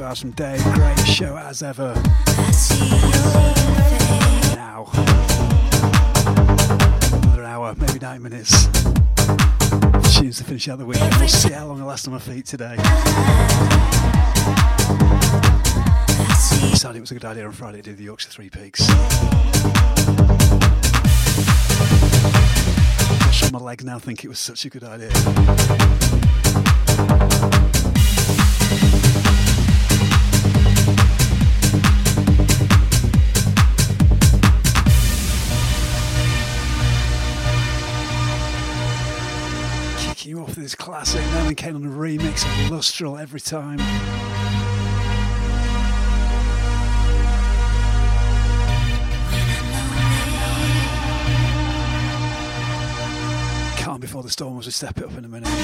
hours from Dave. Great show as ever. Now, another hour, maybe 9 minutes. Tunes to finish out the week. We'll see how long I last on my feet today. Decided it was a good idea on Friday to do the Yorkshire Three Peaks. I'm sure my legs now think it was such a good idea. Kicking you off with this classic, Nell and Kane on a remix of Lustral Every Time. Calm before the storm, as we step it up in a minute.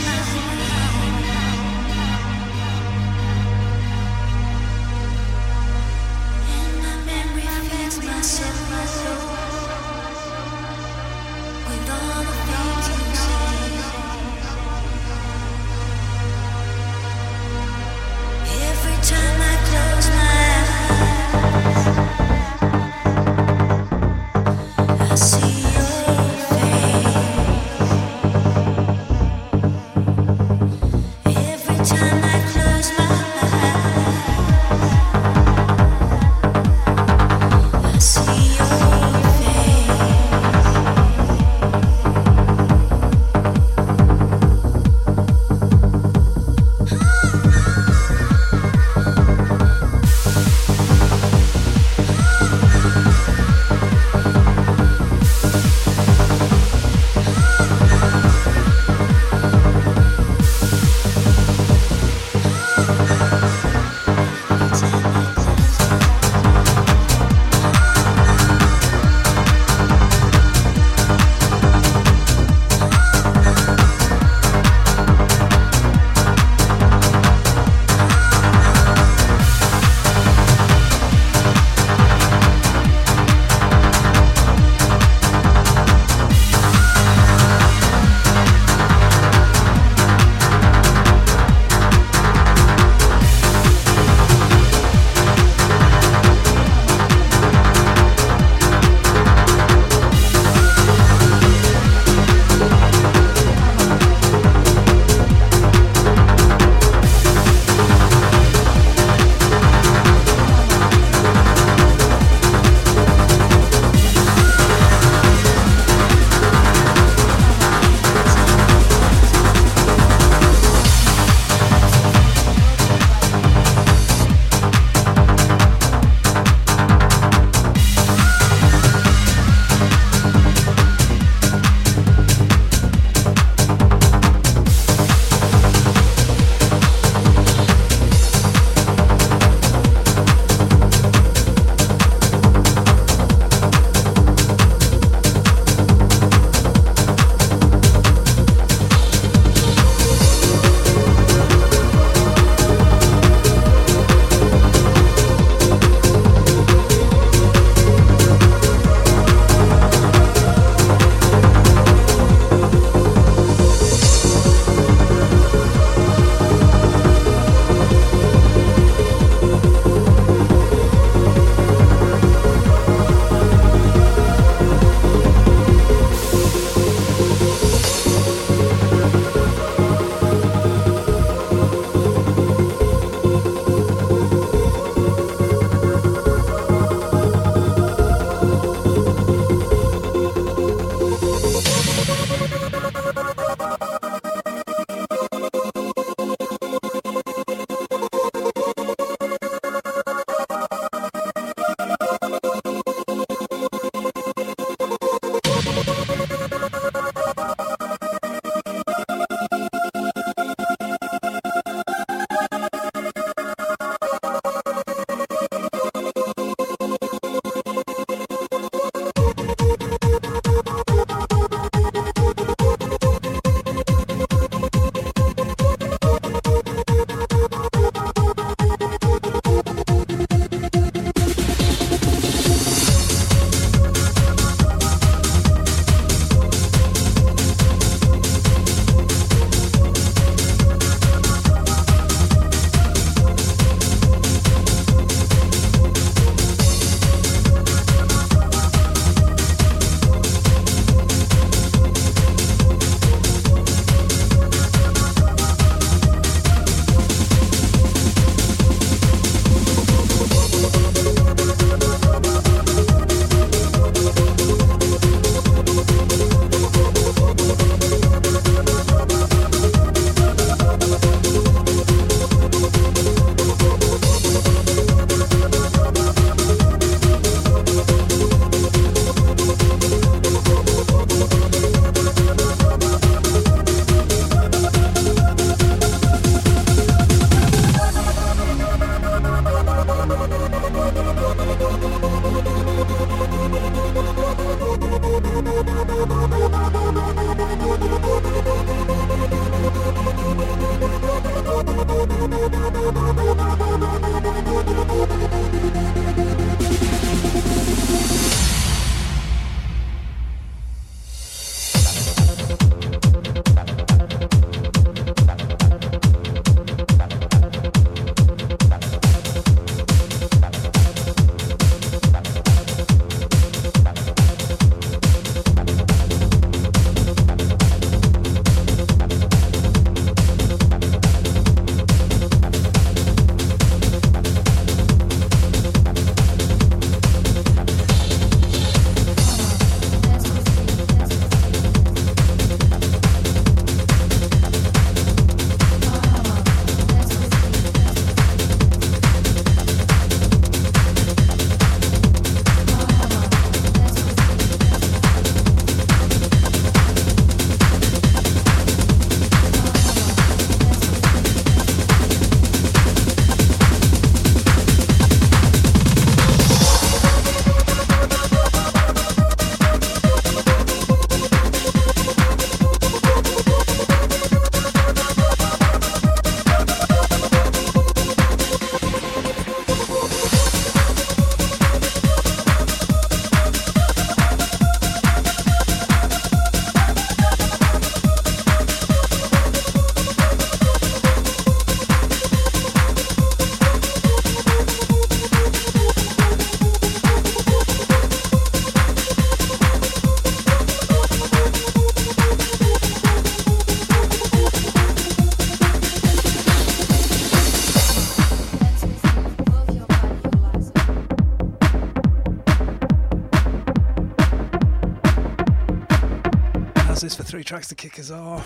This for 3 tracks to kick us off.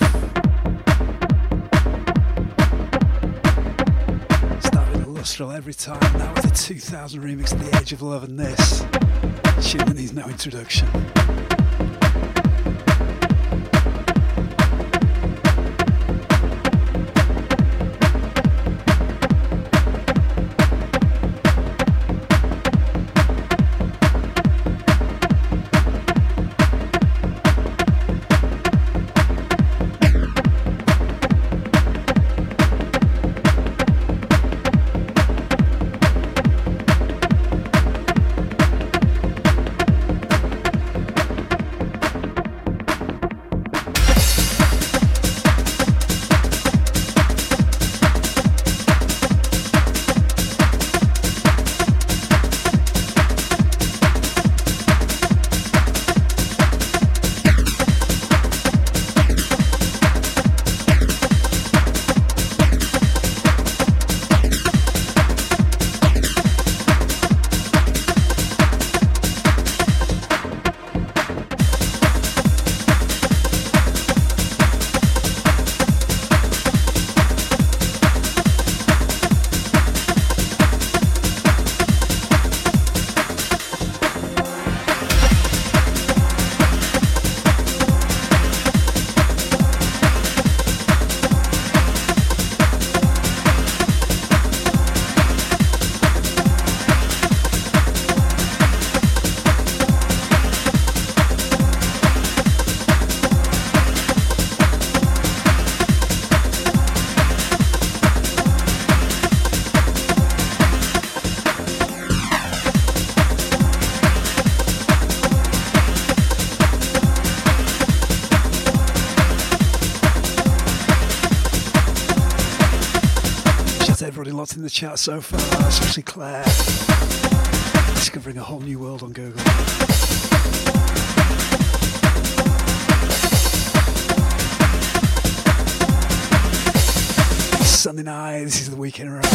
Started a lustral every time. That was a 2000 remix of The Edge of Love, and this tune that needs no introduction. Lots in the chat so far, especially Claire, discovering a whole new world on Google. Sunday night, this is the weekend around.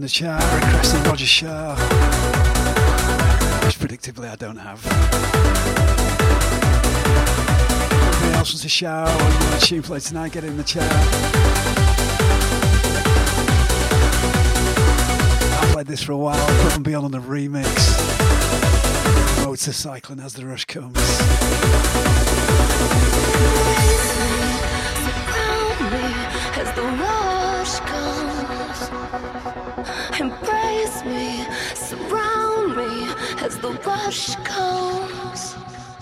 chat requesting Roger Shah, which predictably I don't have. Anybody else wants to shout or you want a tune play tonight, get in the chat. I've played this for a while, Above and Beyond on the remix. Motorcycling as the rush comes. As the rush comes, embrace me, surround me as the rush comes.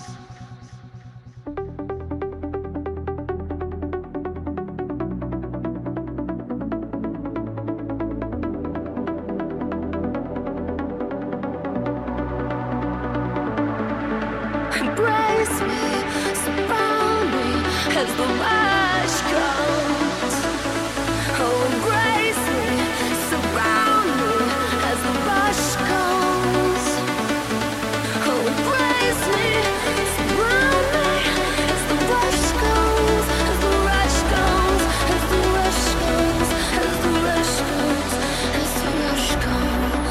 Embrace me, surround me as the rush comes. Oh, embrace me, surround me as the rush comes. Oh, embrace me, surround me as the rush comes, as the rush comes, as the rush comes, as the rush comes, as the rush comes,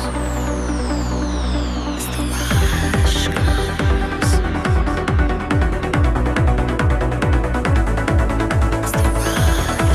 as the rush comes.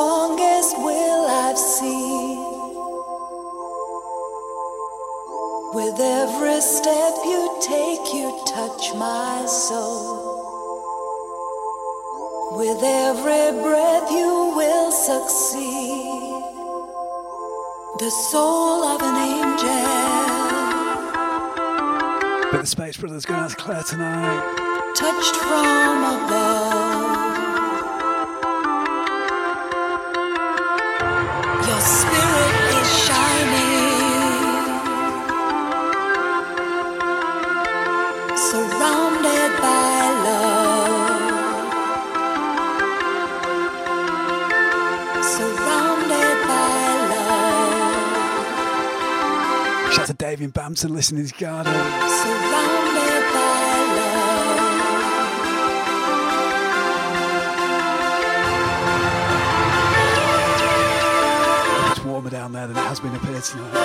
strongest will I've seen. With every step you take, you touch my soul. With every breath you will succeed. The soul of an angel. But the Space Brothers going out to Claire tonight. Touched from above. Your spirit is shining, surrounded by love, surrounded by love. Shout out to Dave in Bampton listening in his garden. Surrounded by love. It's warmer down there than it has been up here tonight.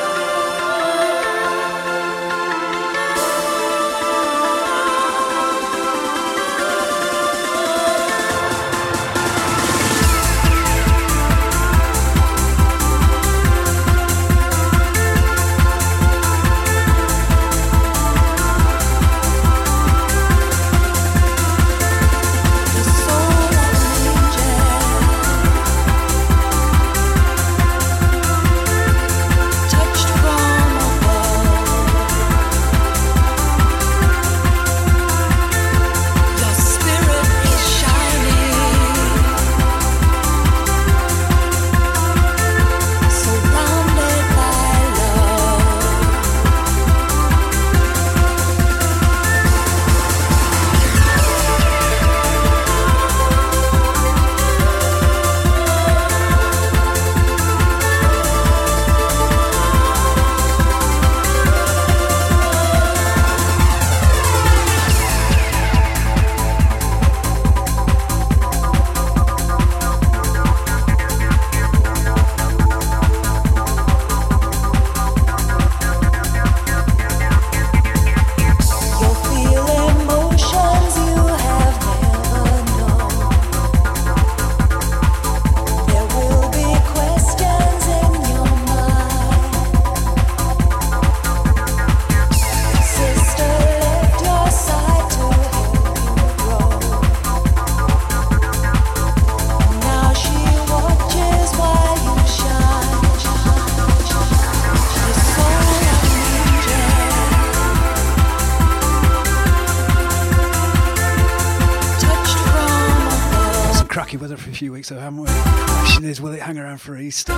Few weeks ago, haven't we? The question is, will it hang around for Easter?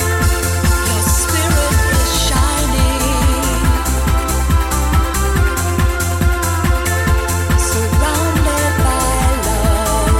Your spirit is shining, surrounded by love.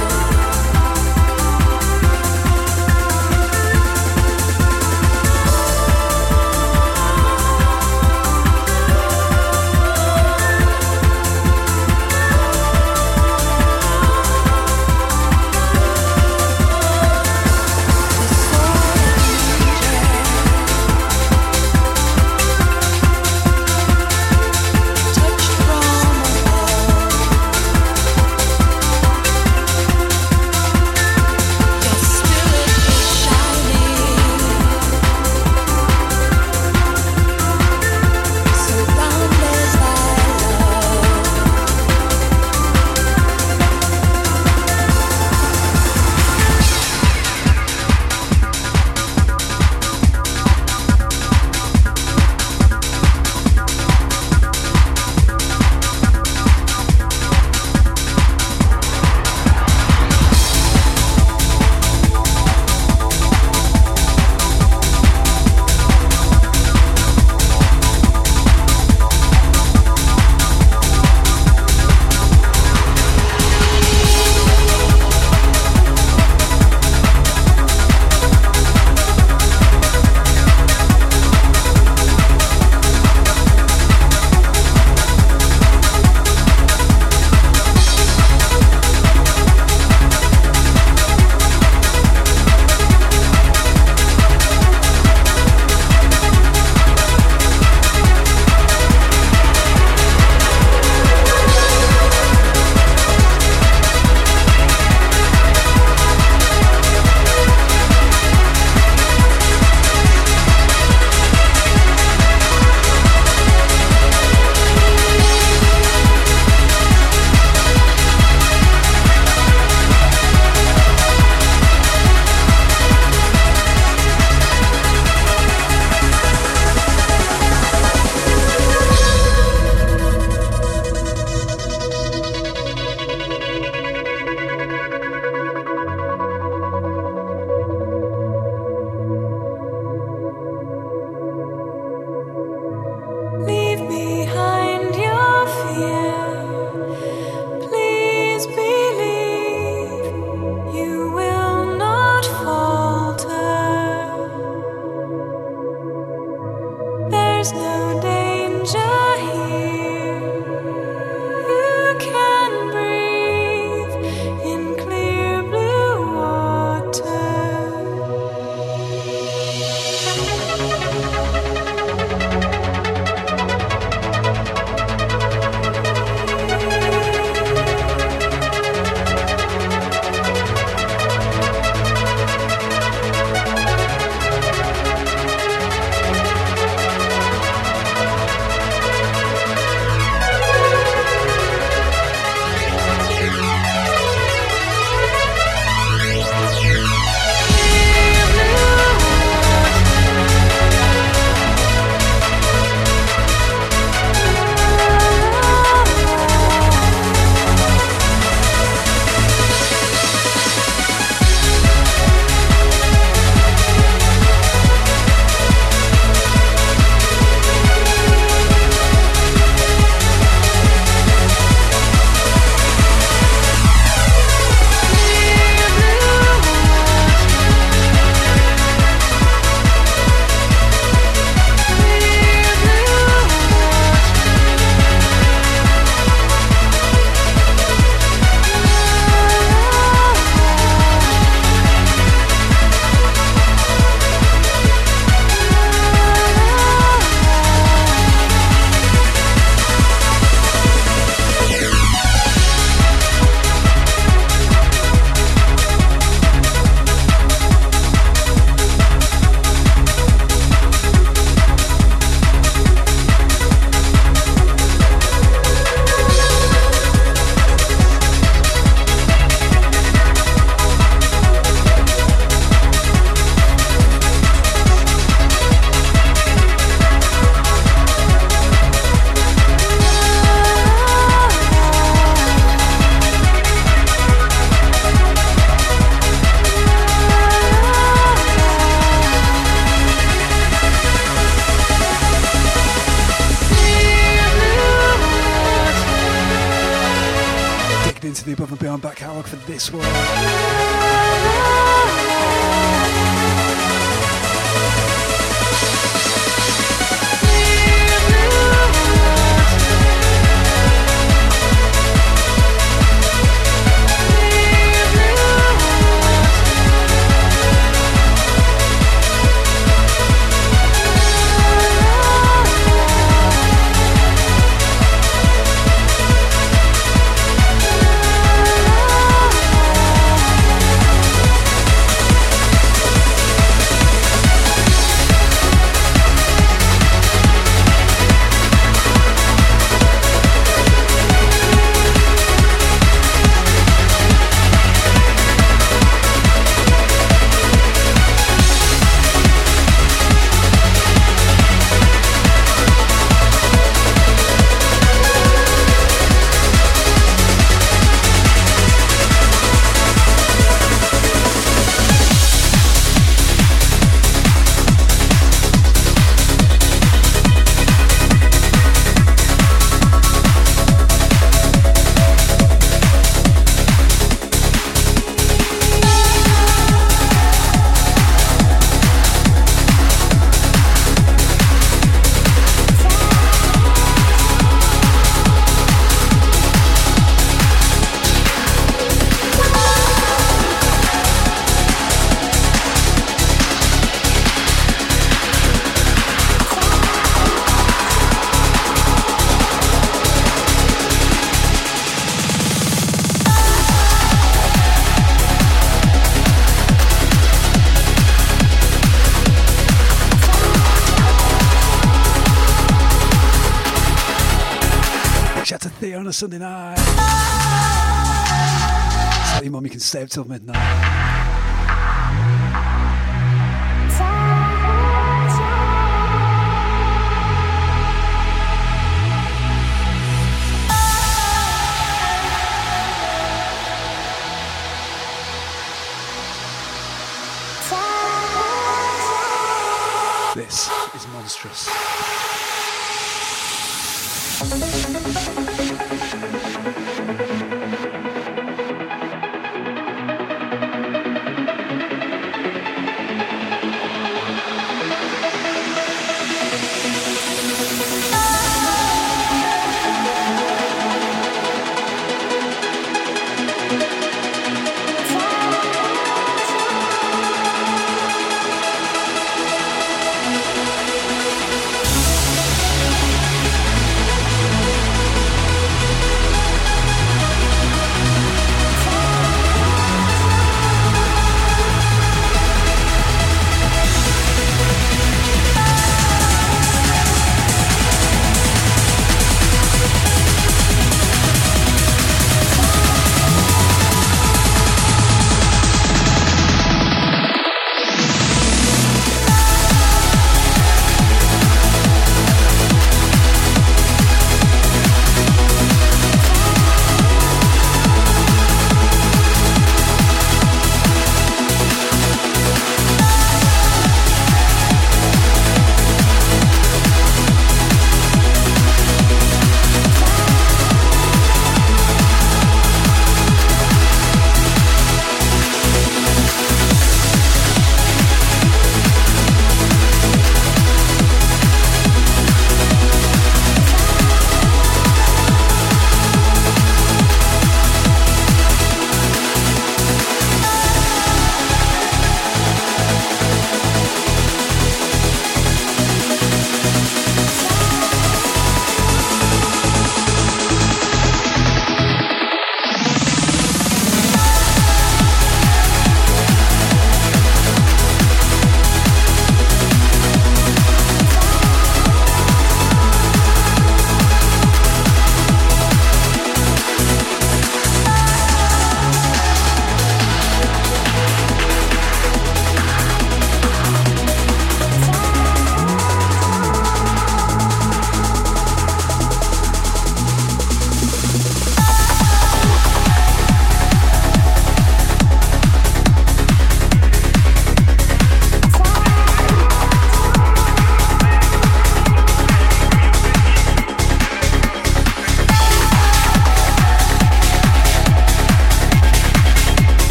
behind back catalogue for this one. On a Sunday night. Tell your mum you can stay up till midnight. This is Monstrous.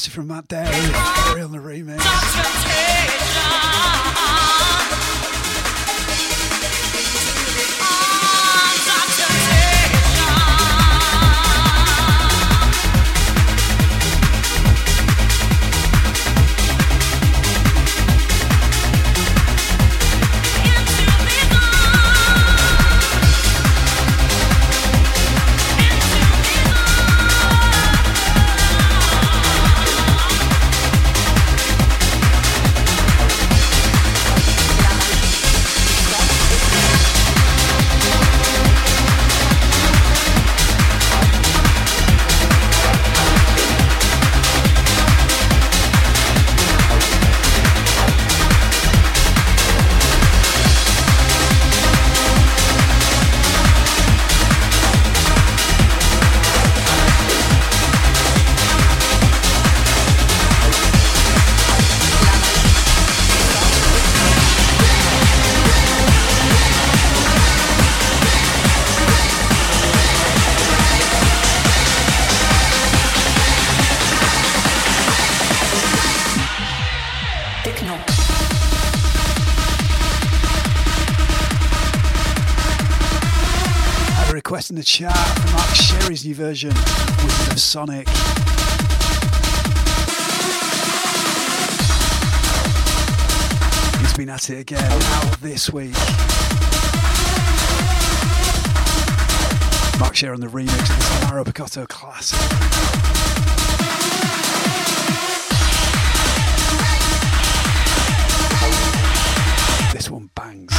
classic from Matt Darey, Harry on the remix. In the chat for Mark Sherry's new version of Sonic. He's been at it again out this week. Mark Sherry on the remix of the Tamaro Picotto classic. This one bangs.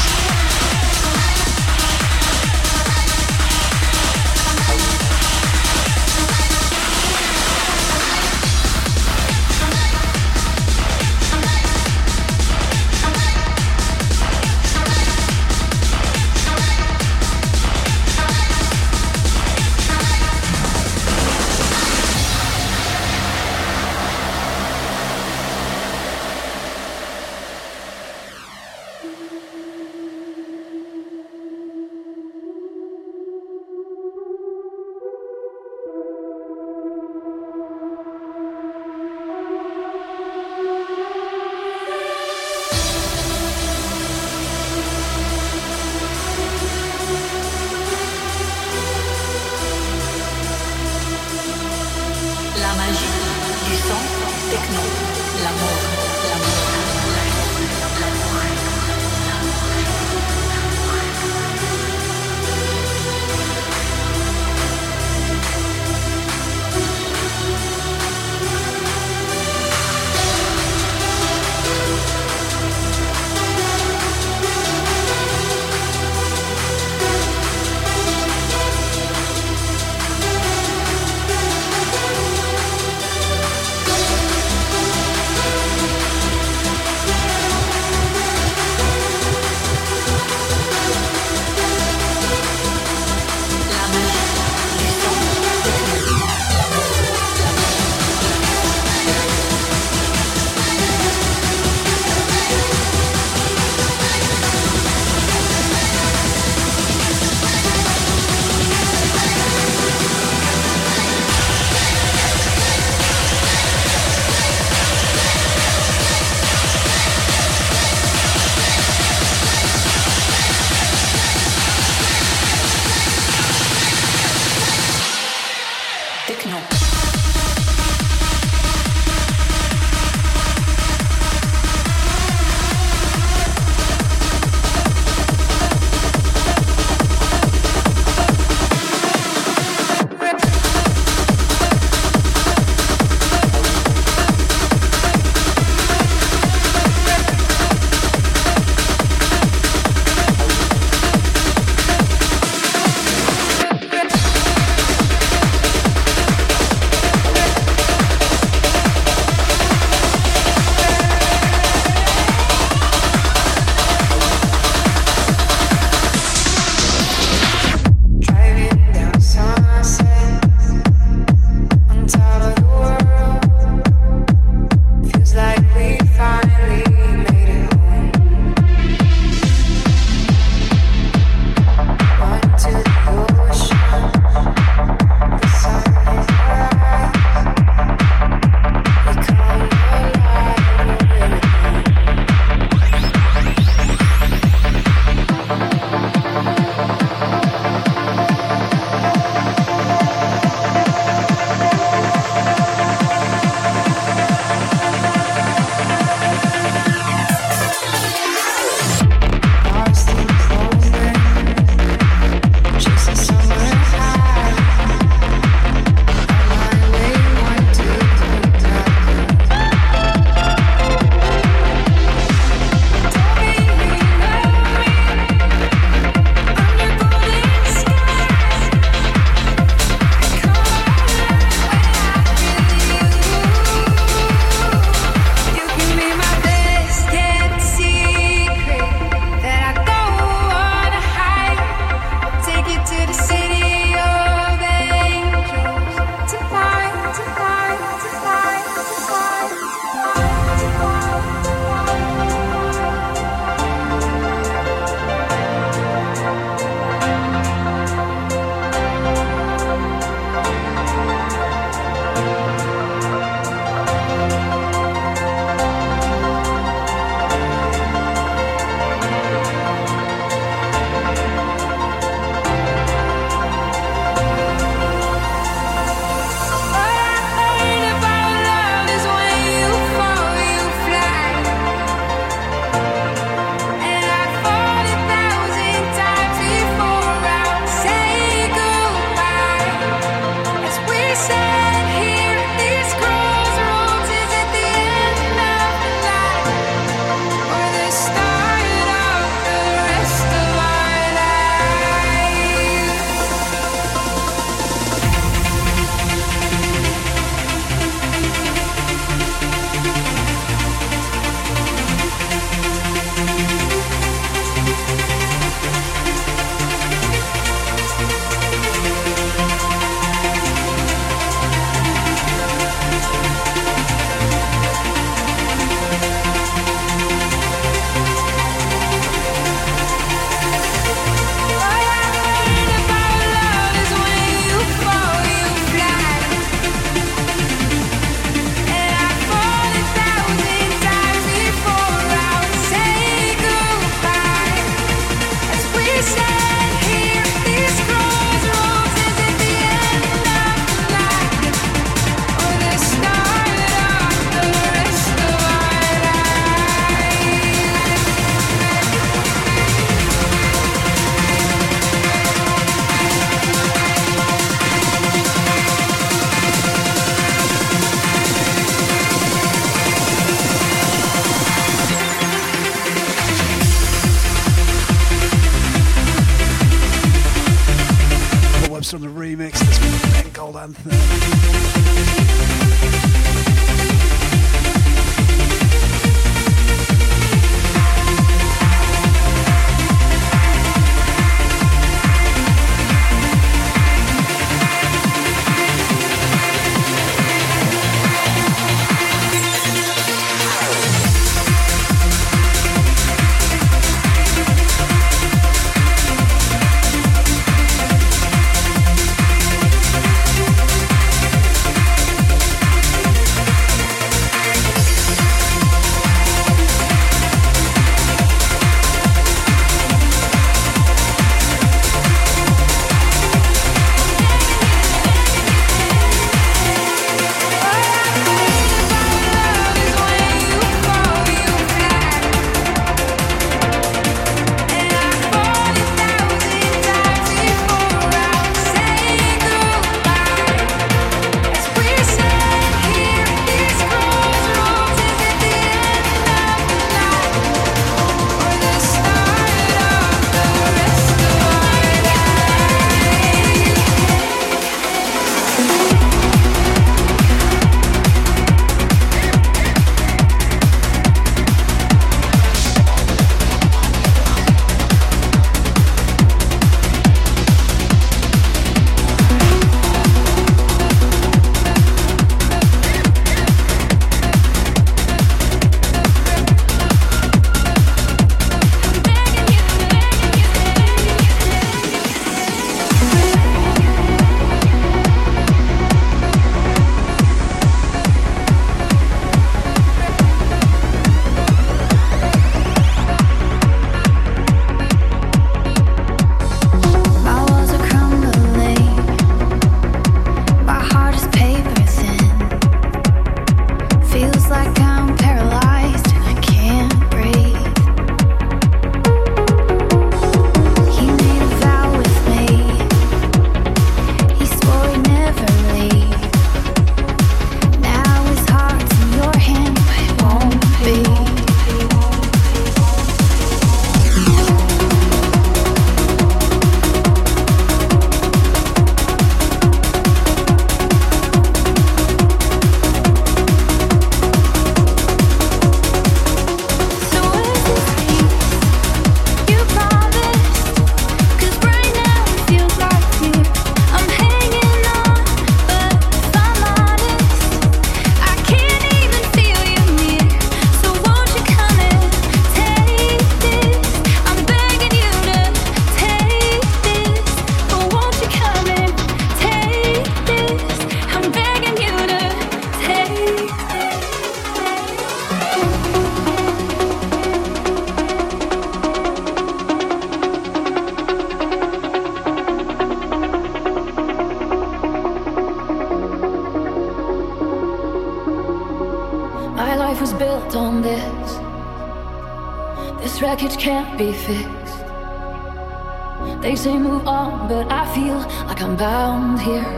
My life was built on this. This wreckage can't be fixed. They say move on, but I feel like I'm bound here.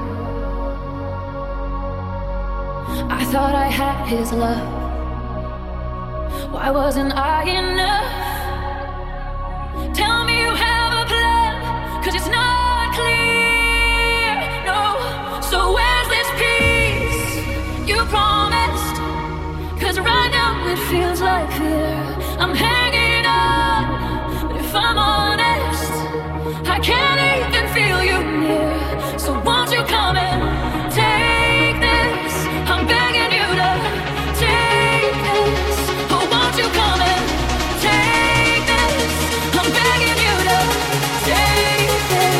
I thought I had his love. Why wasn't I enough? Tell me you have a plan, 'cause it's not clear, no. So where's this peace you promised? 'Cause right now it feels like fear. I'm hanging on, but if I'm honest, I can't even feel you near. So won't you come and take this? I'm begging you to take this. Oh, won't you come and take this? I'm begging you to take this.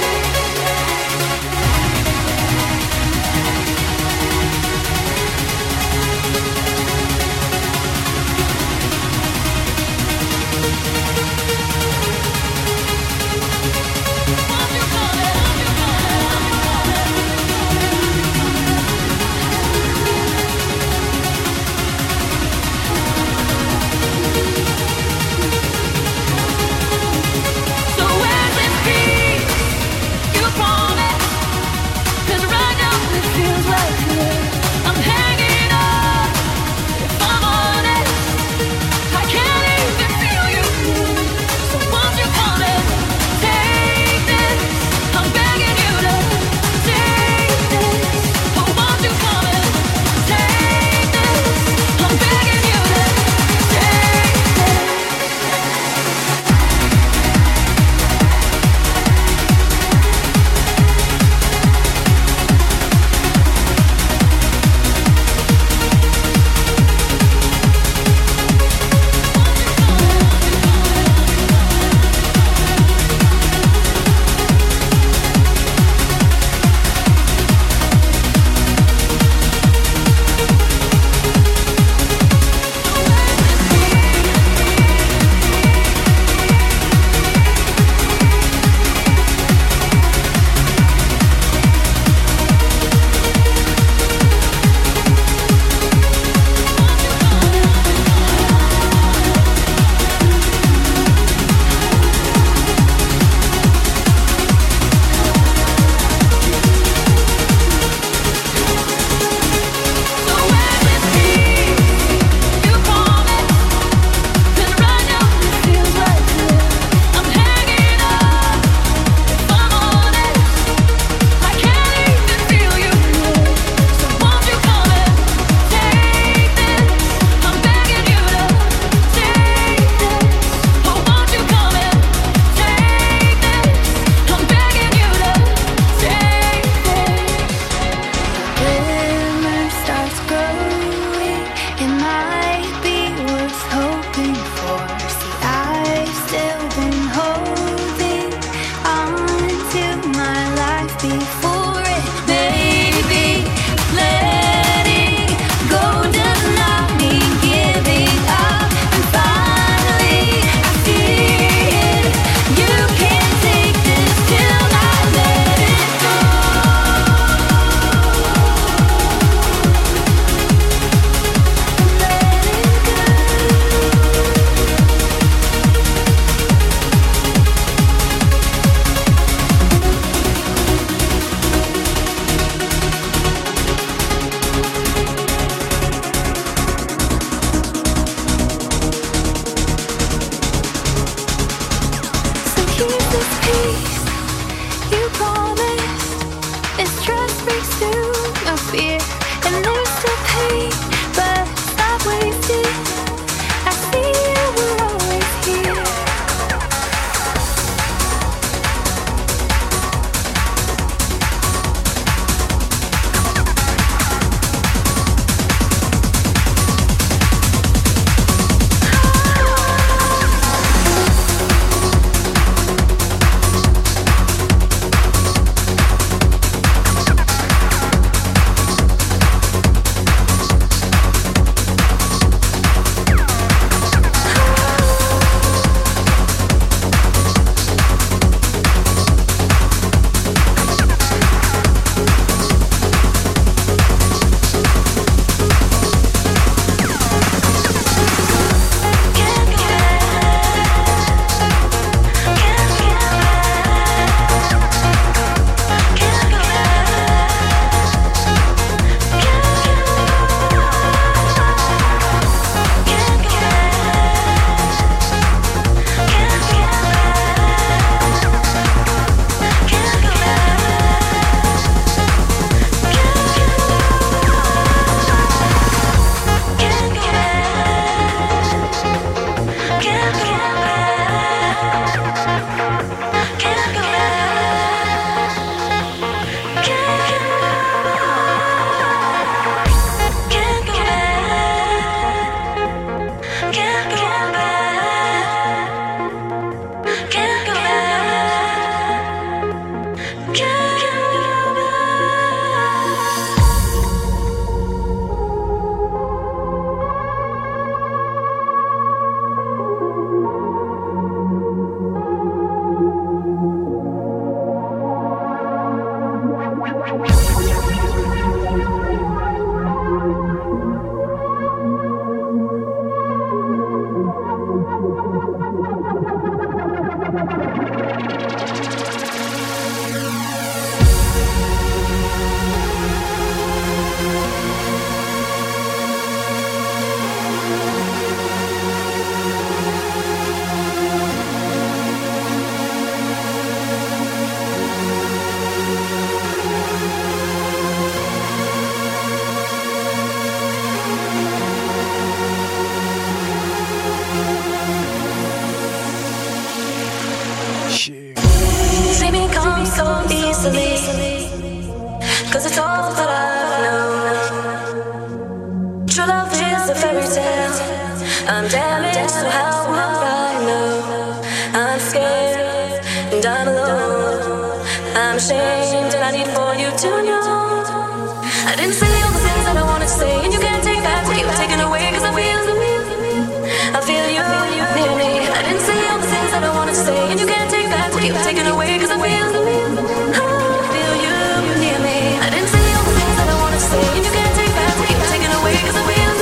I'm damaged, so how would I know? I'm scared and I'm alone. I'm ashamed and I need for you to know. I didn't say all the things that I wanted to say, and you can't take back what you've taken away, cause I feel you near me. I didn't say all the things that I wanted to say, and you can't take back what you've taken away, cause I feel you near me. I didn't say all the things that I wanted to say, and you can't take back what you've taken away, cause I feel you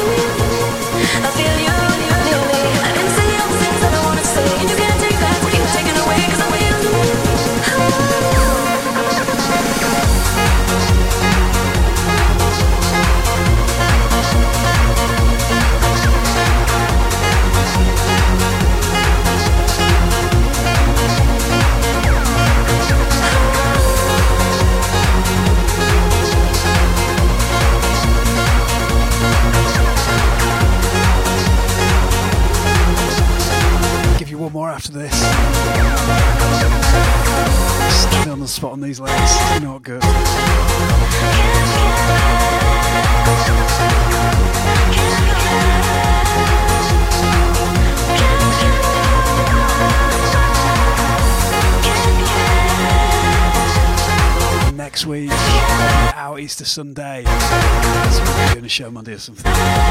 near me. I didn't say all the things that I wanted to say, and you can't take back what you've taken away, cause I feel one more after this. Standing on the spot on these legs, not good. Next week, out Easter Sunday, so we'll be doing a show Monday or something.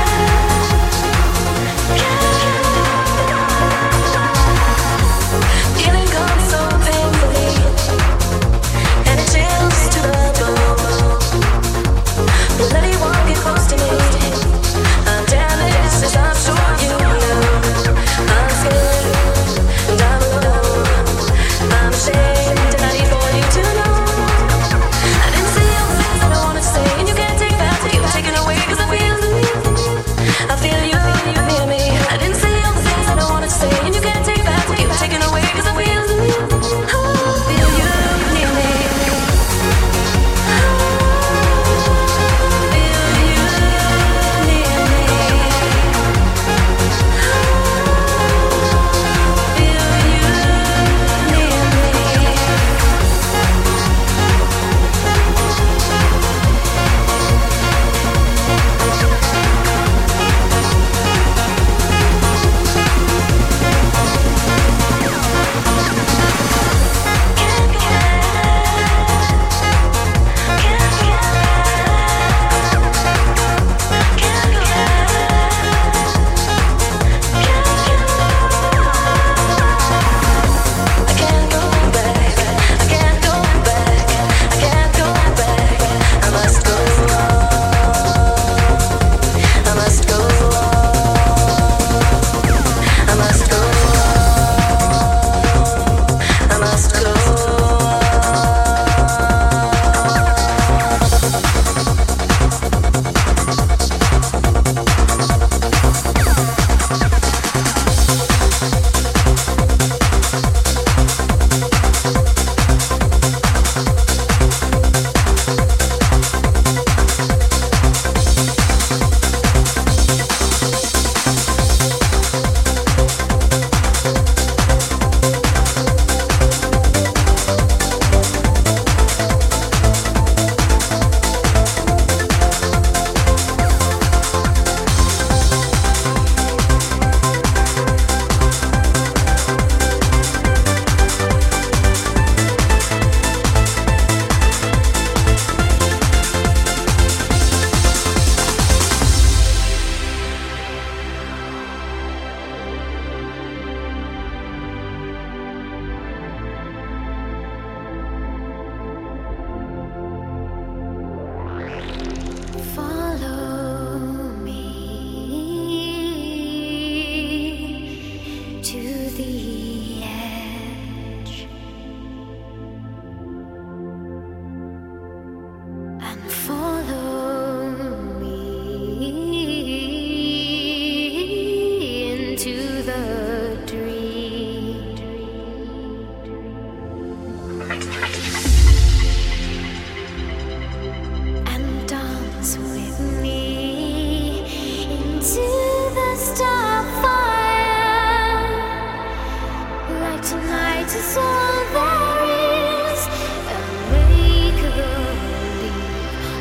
Feeling gone so painfully, and it chills to the bone. Will anyone get close to me? I'm damaged, as I'm sure you know. I'm scared and I'm alone. I'm ashamed and I need for you to know. I didn't say all the things that I wanted to say, and you can't take back what you've taken away, cause I feel you near me. I didn't say all the things that I wanted to say, and you can't take back what you've taken away, cause I feel you near me.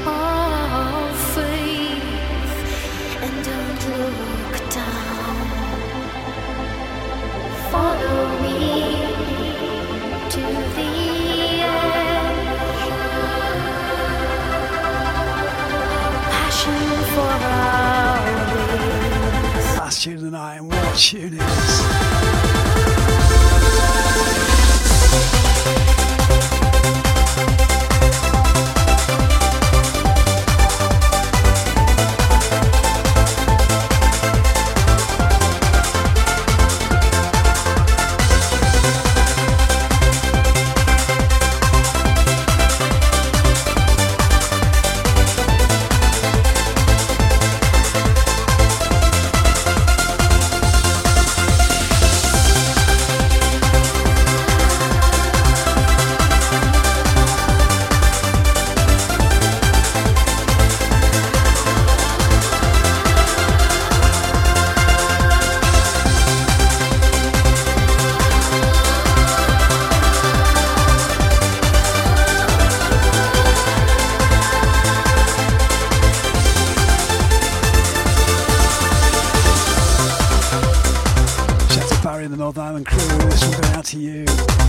Look down. tonight, and what tune it is. To you.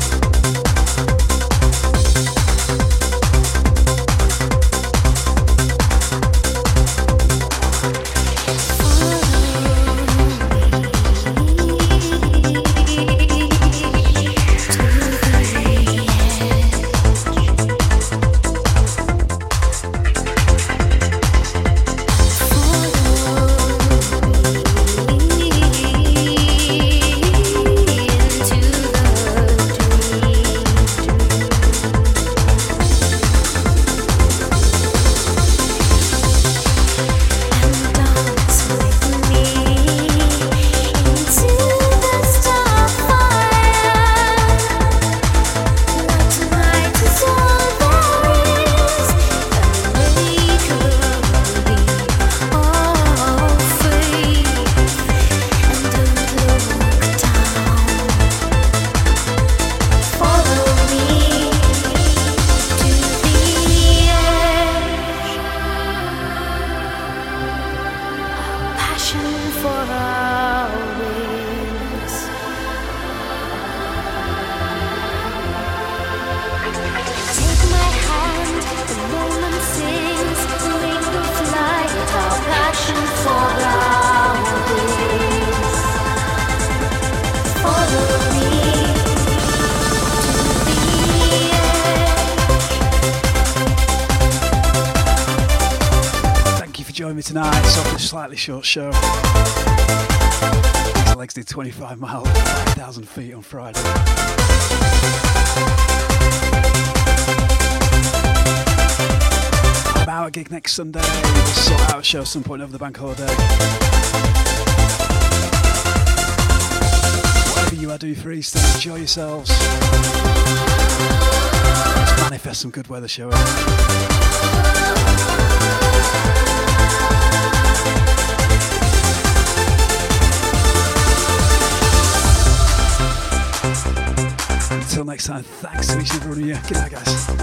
Tonight, so a slightly short show. His legs did 25 miles, 5,000 feet on Friday. I'm out a gig next Sunday. We'll sort out a show some point over the bank holiday. Whatever you are doing for Easter, enjoy yourselves. Let's manifest some good weather showing. Until next time, thanks to each and every one of you. Good night, guys.